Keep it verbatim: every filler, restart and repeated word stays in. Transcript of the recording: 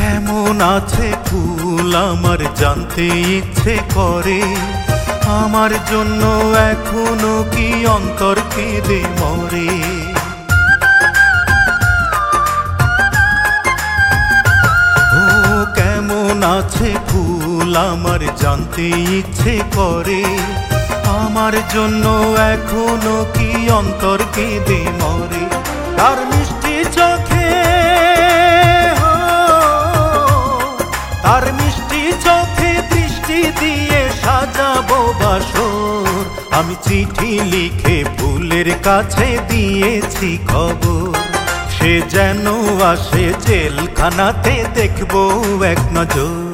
কেমন আছে ফুল আমার জানতে ইচ্ছে করে, আমার জন্য এখনো কি অন্তর কেঁদে মরে। ও কেমন আছে ফুল আমার জানতে ইচ্ছে করে, আমার জন্য এখনো কি অন্তর কেঁদে মরে। তার মিষ্টি চোখে, তার মিষ্টি চোখে দৃষ্টি দিয়ে সাজাবো বাসর। আমি চিঠি লিখে ফুলের কাছে দিয়েছি খবর, সে যেন আসে জেলখানাতে দেখবো এক নজর।